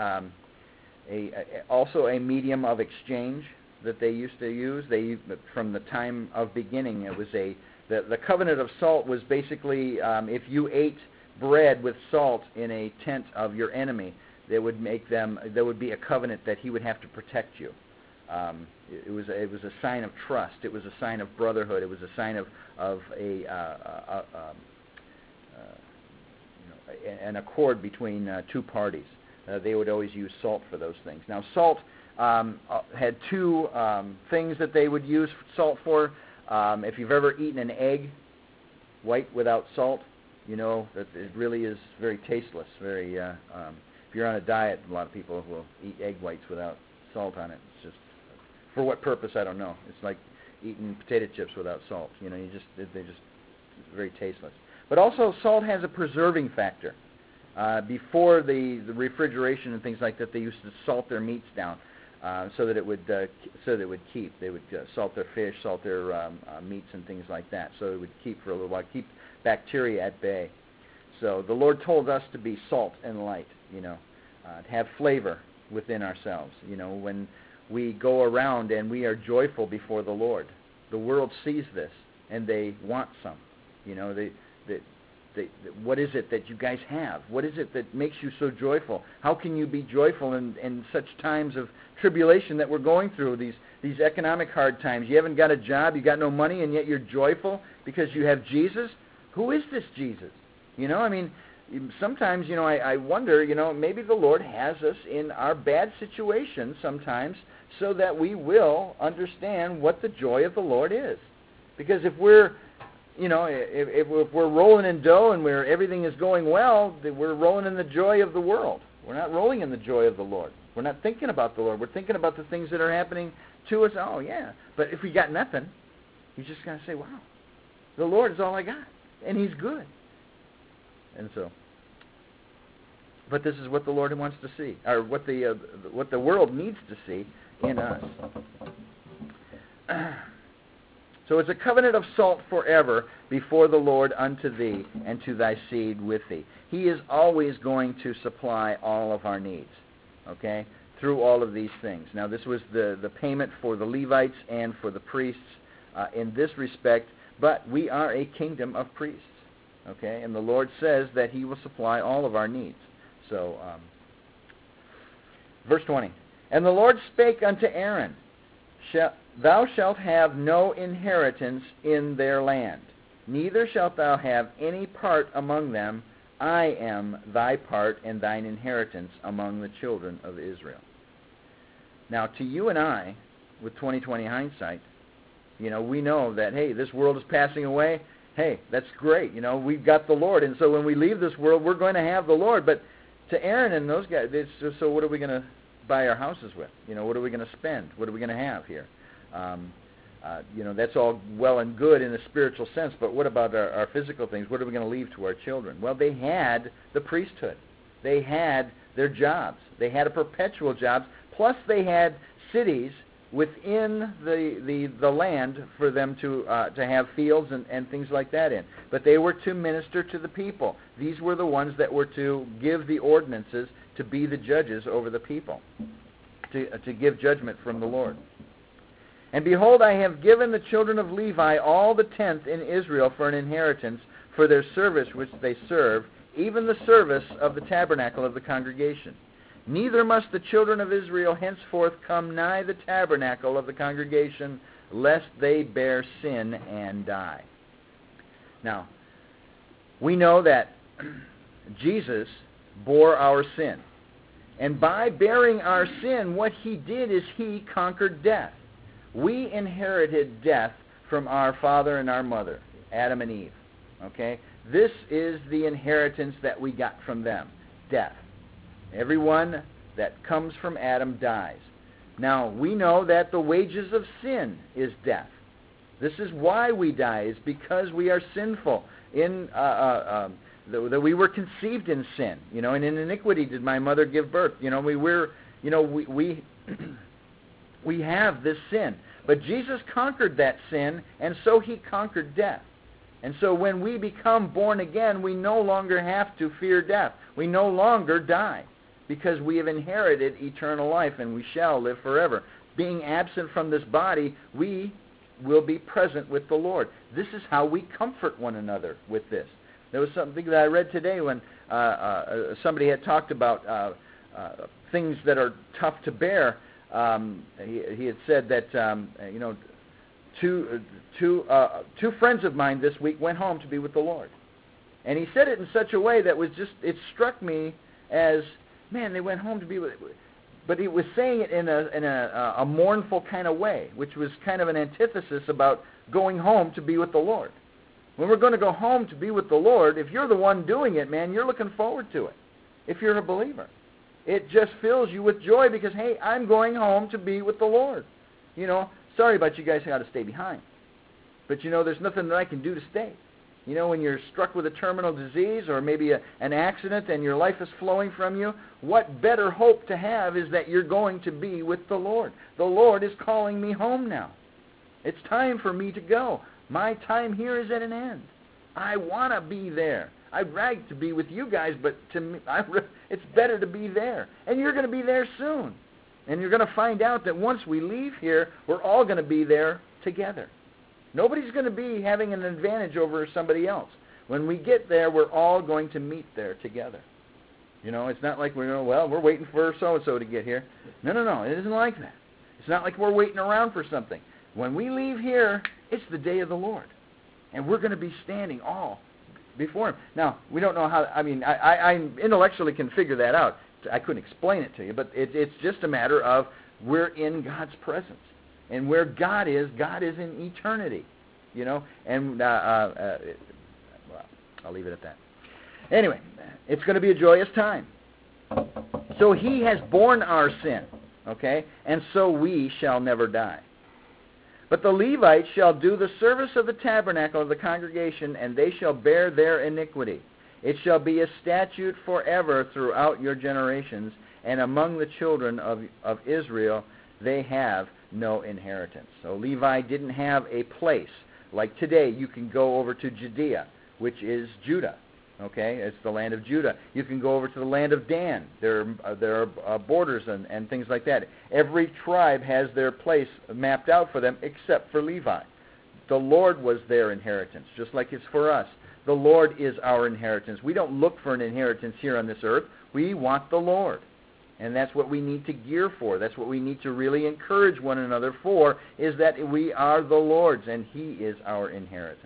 also a medium of exchange that they used to use. From the time of beginning, it was the covenant of salt was basically if you ate bread with salt in a tent of your enemy, there would be a covenant that he would have to protect you. It was a sign of trust. It was a sign of brotherhood. It was a sign of an accord between two parties. They would always use salt for those things. Now, salt had two things that they would use salt for. If you've ever eaten an egg white without salt, you know that it really is very tasteless. If you're on a diet, a lot of people will eat egg whites without salt on it. It's just, for what purpose, I don't know. It's like eating potato chips without salt. You know, they're just very tasteless. But also, salt has a preserving factor. Before the refrigeration and things like that, they used to salt their meats down so that it would keep. They would salt their fish, salt their meats and things like that, so it would keep for a little while, keep bacteria at bay. So the Lord told us to be salt and light, you know, to have flavor within ourselves. You know, when we go around and we are joyful before the Lord, the world sees this and they want some. You know, what is it that you guys have? What is it that makes you so joyful? How can you be joyful in such times of tribulation that we're going through, these economic hard times? You haven't got a job, you got no money, and yet you're joyful because you have Jesus? Who is this Jesus? You know, I mean, sometimes, you know, I wonder, you know, maybe the Lord has us in our bad situations sometimes so that we will understand what the joy of the Lord is. Because if we're, you know, if we're rolling in dough and everything is going well, we're rolling in the joy of the world. We're not rolling in the joy of the Lord. We're not thinking about the Lord. We're thinking about the things that are happening to us. Oh, yeah. But if we got nothing, you just got to say, wow, the Lord is all I got. And He's good. And so, but this is what the Lord wants to see, or what the world needs to see in us. So it's a covenant of salt forever before the Lord unto thee, and to thy seed with thee. He is always going to supply all of our needs, okay, through all of these things. Now, this was the payment for the Levites and for the priests in this respect, but we are a kingdom of priests, okay, and the Lord says that He will supply all of our needs. So, verse 20, and the Lord spake unto Aaron, Thou shalt have no inheritance in their land, neither shalt thou have any part among them. I am thy part and thine inheritance among the children of Israel. Now, to you and I, with 20/20 hindsight, you know, we know that, hey, this world is passing away. Hey, that's great. You know, we've got the Lord. And so when we leave this world, we're going to have the Lord. But to Aaron and those guys, so what are we going to buy our houses with? You know, what are we going to spend? What are we going to have here? You know, that's all well and good in a spiritual sense, but what about our physical things? What are we going to leave to our children? Well, they had the priesthood. They had their jobs. They had a perpetual jobs, plus they had cities within the land for them to have fields and things like that in. But they were to minister to the people. These were the ones that were to give the ordinances, to be the judges over the people, to give judgment from the Lord. And behold, I have given the children of Levi all the tenth in Israel for an inheritance, for their service which they serve, even the service of the tabernacle of the congregation. Neither must the children of Israel henceforth come nigh the tabernacle of the congregation, lest they bear sin and die. Now, we know that Jesus bore our sin. And by bearing our sin, what He did is He conquered death. We inherited death from our father and our mother, Adam and Eve. Okay? This is the inheritance that we got from them, death. Everyone that comes from Adam dies. Now, we know that the wages of sin is death. This is why we die, is because we are sinful. That we were conceived in sin. You know, and in iniquity did my mother give birth. You know, we were you know, we we have this sin. But Jesus conquered that sin, and so he conquered death. And so when we become born again, we no longer have to fear death. We no longer die, because we have inherited eternal life, and we shall live forever. Being absent from this body, we will be present with the Lord. This is how we comfort one another with this. There was something that I read today when somebody had talked about things that are tough to bear. He had said that you know, two friends of mine this week went home to be with the Lord, and he said it in such a way that was just, it struck me as, man, they went home to be with. But he was saying it in a mournful kind of way, which was kind of an antithesis about going home to be with the Lord. When we're going to go home to be with the Lord, if you're the one doing it, man, you're looking forward to it. If you're a believer, it just fills you with joy because, hey, I'm going home to be with the Lord. You know, sorry about you guys who got to stay behind. But, you know, there's nothing that I can do to stay. You know, when you're struck with a terminal disease or maybe an accident and your life is flowing from you, what better hope to have is that you're going to be with the Lord. The Lord is calling me home now. It's time for me to go. My time here is at an end. I want to be there. I'd like to be with you guys, but to me, it's better to be there. And you're going to be there soon. And you're going to find out that once we leave here, we're all going to be there together. Nobody's going to be having an advantage over somebody else. When we get there, we're all going to meet there together. You know, it's not like we're waiting for so-and-so to get here. No, it isn't like that. It's not like we're waiting around for something. When we leave here, it's the day of the Lord. And we're going to be standing all before Him. Now, we don't know how, I intellectually can figure that out. I couldn't explain it to you, but it's just a matter of we're in God's presence. And where God is in eternity, you know. And well, I'll leave it at that. Anyway, it's going to be a joyous time. So He has borne our sin, okay, and so we shall never die. But the Levites shall do the service of the tabernacle of the congregation, and they shall bear their iniquity. It shall be a statute forever throughout your generations, and among the children of Israel they have no inheritance. So Levi didn't have a place. Like today, you can go over to Judea, which is Judah. Okay, it's the land of Judah. You can go over to the land of Dan. There are borders and things like that. Every tribe has their place mapped out for them except for Levi. The Lord was their inheritance, just like it's for us. The Lord is our inheritance. We don't look for an inheritance here on this earth. We want the Lord. And that's what we need to gear for. That's what we need to really encourage one another for, is that we are the Lord's and He is our inheritance.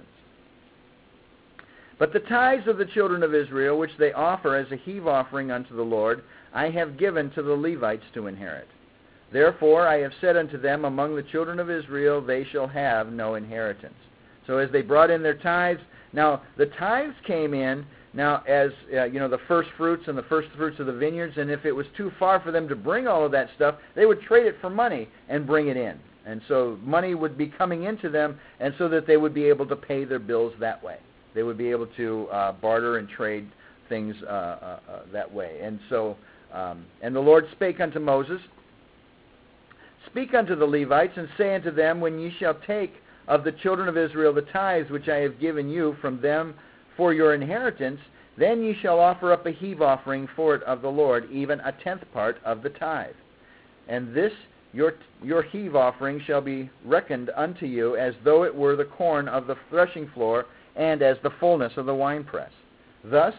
But the tithes of the children of Israel, which they offer as a heave offering unto the Lord, I have given to the Levites to inherit. Therefore I have said unto them, among the children of Israel they shall have no inheritance. So as they brought in their tithes, now the tithes came in now as the first fruits and the first fruits of the vineyards, and if it was too far for them to bring all of that stuff, they would trade it for money and bring it in. And so money would be coming into them, and so that they would be able to pay their bills that way. They would be able to barter and trade things that way. And so, and the Lord spake unto Moses, Speak unto the Levites, and say unto them, When ye shall take of the children of Israel the tithes which I have given you from them for your inheritance, then ye shall offer up a heave offering for it of the Lord, even a tenth part of the tithe. And this your heave offering shall be reckoned unto you as though it were the corn of the threshing floor, and as the fullness of the winepress. Thus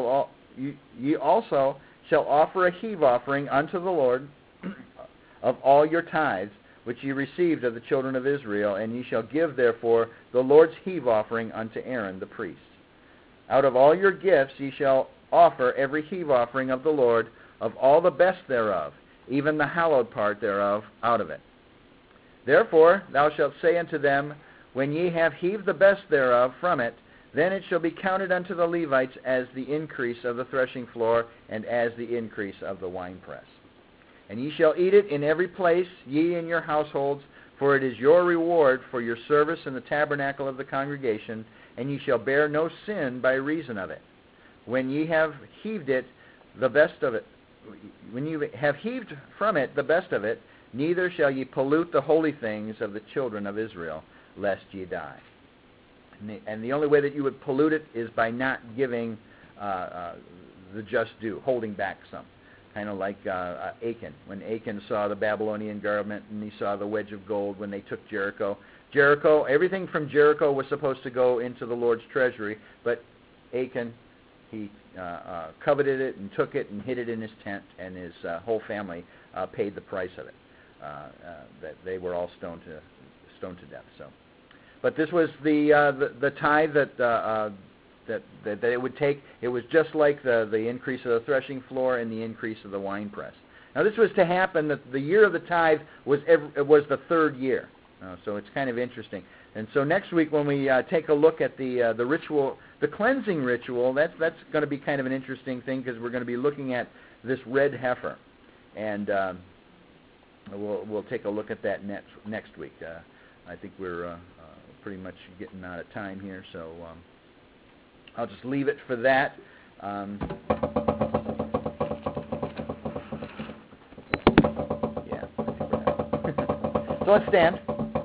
ye also shall offer a heave offering unto the Lord of all your tithes, which ye received of the children of Israel, and ye shall give therefore the Lord's heave offering unto Aaron the priest. Out of all your gifts ye shall offer every heave offering of the Lord, of all the best thereof, even the hallowed part thereof, out of it. Therefore thou shalt say unto them, When ye have heaved the best thereof from it, then it shall be counted unto the Levites as the increase of the threshing floor, and as the increase of the winepress. And ye shall eat it in every place, ye and your households, for it is your reward for your service in the tabernacle of the congregation, and ye shall bear no sin by reason of it. When ye have heaved it, the best of it, when you have heaved from it the best of it, neither shall ye pollute the holy things of the children of Israel, lest ye die. And the only way that you would pollute it is by not giving the just due, holding back some. Kind of like Achan. When Achan saw the Babylonian garment and he saw the wedge of gold when they took Jericho. Jericho, everything from Jericho was supposed to go into the Lord's treasury, but Achan, he coveted it and took it and hid it in his tent, and his whole family paid the price of it. That they were all stoned to death. So, but this was the tithe that it would take. It was just like the increase of the threshing floor and the increase of the winepress. Now, this was to happen. That the year of the tithe was the third year. So it's kind of interesting. And so next week when we take a look at the ritual, the cleansing ritual, that's going to be kind of an interesting thing because we're going to be looking at this red heifer, and we'll take a look at that next week. I think we're pretty much getting out of time here, so I'll just leave it for that. Yeah. So let's stand.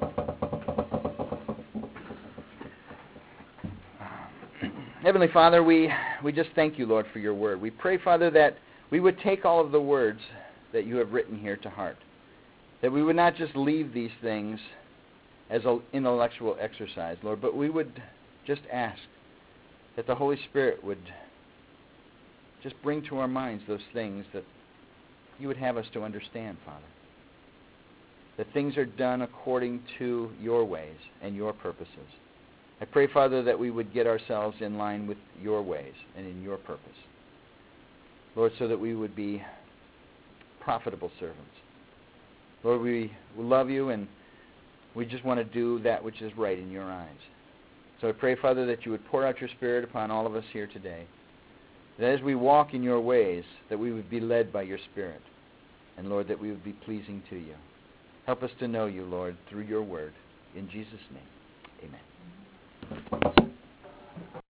Heavenly Father, we just thank you, Lord, for your word. We pray, Father, that we would take all of the words that you have written here to heart. That we would not just leave these things as an intellectual exercise, Lord, but we would just ask that the Holy Spirit would just bring to our minds those things that you would have us to understand, Father. That things are done according to your ways and your purposes. I pray, Father, that we would get ourselves in line with your ways and in your purpose. Lord, so that we would be profitable servants. Lord, we love you and we just want to do that which is right in your eyes. So I pray, Father, that you would pour out your Spirit upon all of us here today. That as we walk in your ways, that we would be led by your Spirit. And, Lord, that we would be pleasing to you. Help us to know you, Lord, through your word. In Jesus' name, amen.